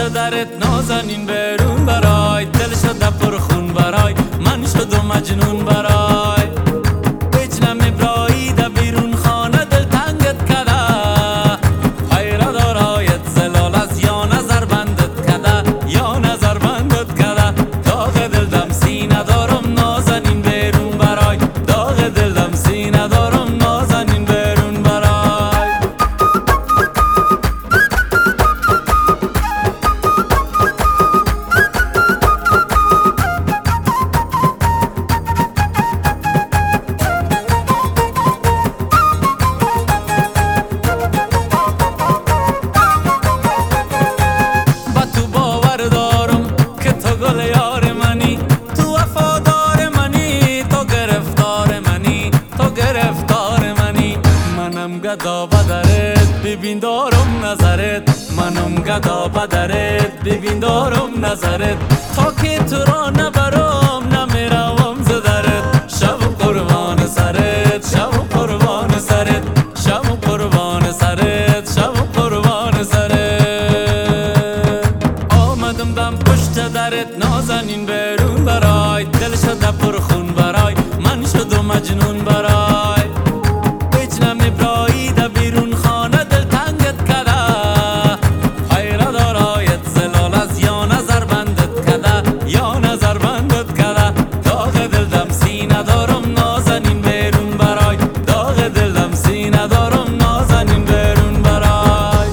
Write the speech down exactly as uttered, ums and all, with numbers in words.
پشت درت نازنین برون برای دل شده پرخون برای من شدم مجنون برای هیچ نمی ده بیرون خانه دل تنگت کده حیره دارایت زلال از یا نظر بندت کده یا نظر بندت کده داغ دل دم سینه دارم نازنین برون برای داغ دل دم سینه دارم نازنین برون برای یار منی تو وفادار منی تو گرفتار منی تو گرفتار منی منم گدا بدرت ببین دارم نظرت منم گدا بدرت ببین دارم نظرت تا که تو را نبرم نمیروم ز درت شب قربان سرت شب قربان سرت شب قربان سرت شب قربان سرت آمدم دم پشت درت نازنین